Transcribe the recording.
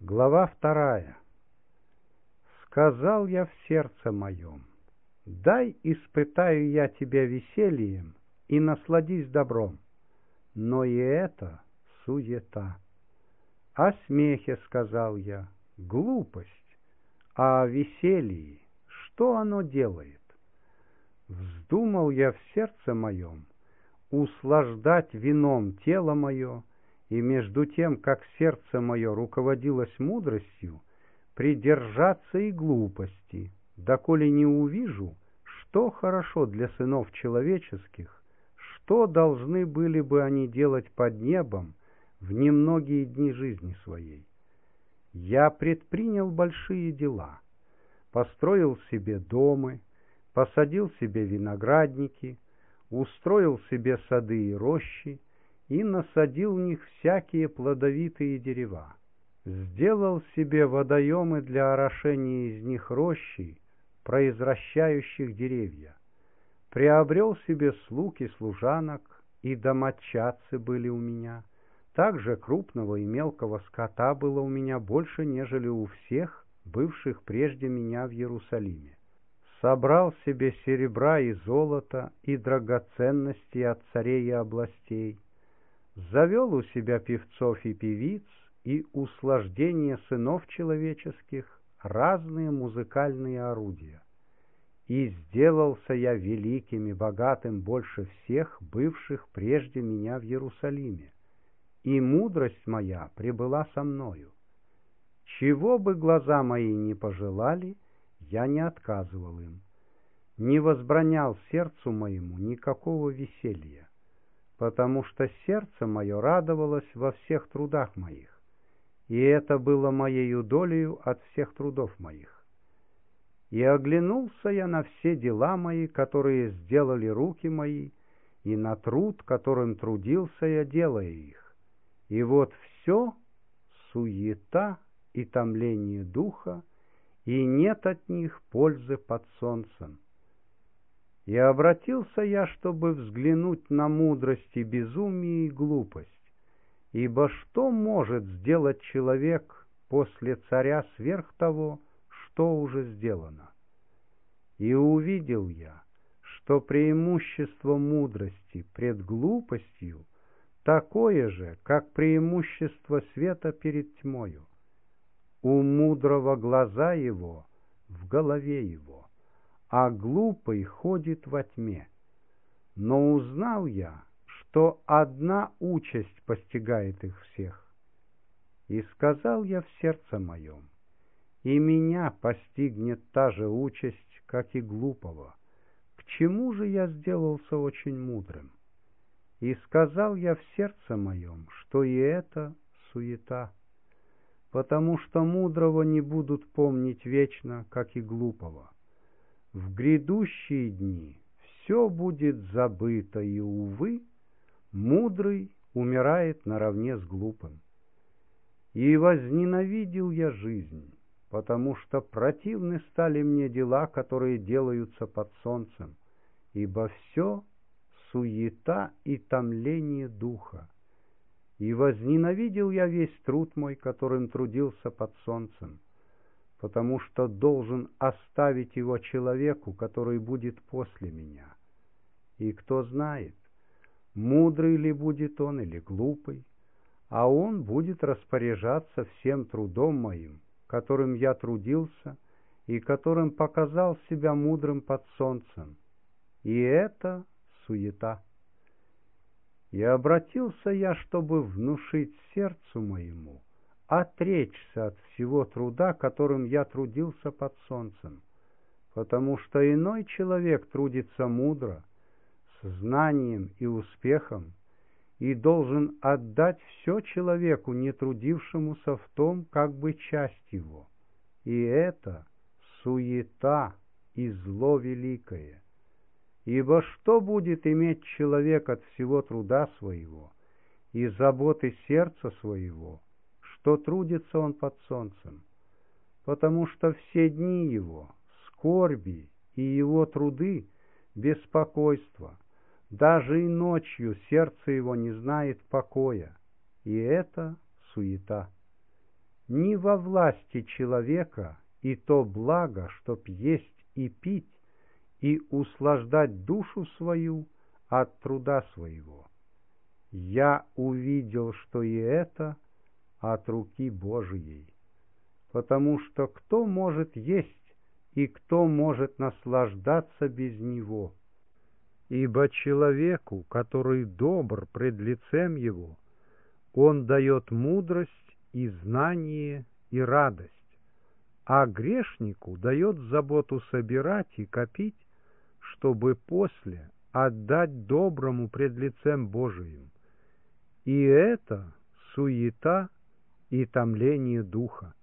Глава 2. Сказал я в сердце моем: дай испытаю я тебя весельем и насладись добром. Но и это суета. О смехе сказал я: глупость, а о веселье что оно делает? Вздумал я в сердце моем услаждать вином тело мое, и между тем, как сердце мое руководилось мудростью, придержаться и глупости, доколе не увижу, что хорошо для сынов человеческих, что должны были бы они делать под небом в немногие дни жизни своей. Я предпринял большие дела, построил себе дома, посадил себе виноградники, устроил себе сады и рощи, и насадил в них всякие плодовитые дерева. Сделал себе водоемы для орошения из них рощи, произвращающих деревья. Приобрел себе слуг и служанок, и домочадцы были у меня. Также крупного и мелкого скота было у меня больше, нежели у всех, бывших прежде меня в Иерусалиме. Собрал себе серебра и золота, и драгоценности от царей и областей. Завел у себя певцов и певиц, и услаждение сынов человеческих, разные музыкальные орудия. И сделался я великим и богатым больше всех, бывших прежде меня в Иерусалиме, и мудрость моя пребыла со мною. Чего бы глаза мои не пожелали, я не отказывал им, не возбранял сердцу моему никакого веселья, потому что сердце мое радовалось во всех трудах моих, и это было моею долею от всех трудов моих. И оглянулся я на все дела мои, которые сделали руки мои, и на труд, которым трудился я, делая их. И вот все суета и томление духа, и нет от них пользы под солнцем. И обратился я, чтобы взглянуть на мудрость и безумие и глупость, ибо что может сделать человек после царя сверх того, что уже сделано? И увидел я, что преимущество мудрости пред глупостью такое же, как преимущество света перед тьмою. У мудрого глаза его в голове его, а глупый ходит во тьме. Но узнал я, что одна участь постигает их всех. И сказал я в сердце моем: и меня постигнет та же участь, как и глупого. К чему же я сделался очень мудрым? И сказал я в сердце моем, что и это суета, потому что мудрого не будут помнить вечно, как и глупого. В грядущие дни все будет забыто, и, увы, мудрый умирает наравне с глупым. И возненавидел я жизнь, потому что противны стали мне дела, которые делаются под солнцем, ибо все суета и томление духа. И возненавидел я весь труд мой, которым трудился под солнцем, потому что должен оставить его человеку, который будет после меня. И кто знает, мудрый ли будет он или глупый, а он будет распоряжаться всем трудом моим, которым я трудился и которым показал себя мудрым под солнцем. И это суета. И обратился я, чтобы внушить сердцу моему отречься от всего труда, которым я трудился под солнцем, потому что иной человек трудится мудро, с знанием и успехом, и должен отдать все человеку, не трудившемуся в том, как бы часть его. И это суета и зло великое. Ибо что будет иметь человек от всего труда своего и заботы сердца своего, что трудится он под солнцем? Потому что все дни его скорби и его труды беспокойство, даже и ночью сердце его не знает покоя, и это суета. Не во власти человека и то благо, чтоб есть и пить, и услаждать душу свою от труда своего. Я увидел, что и это от руки Божией, потому что кто может есть и кто может наслаждаться без него? Ибо человеку, который добр пред лицем его, он дает мудрость и знание и радость, а грешнику дает заботу собирать и копить, чтобы после отдать доброму пред лицем Божиим. И это суета и томление духа.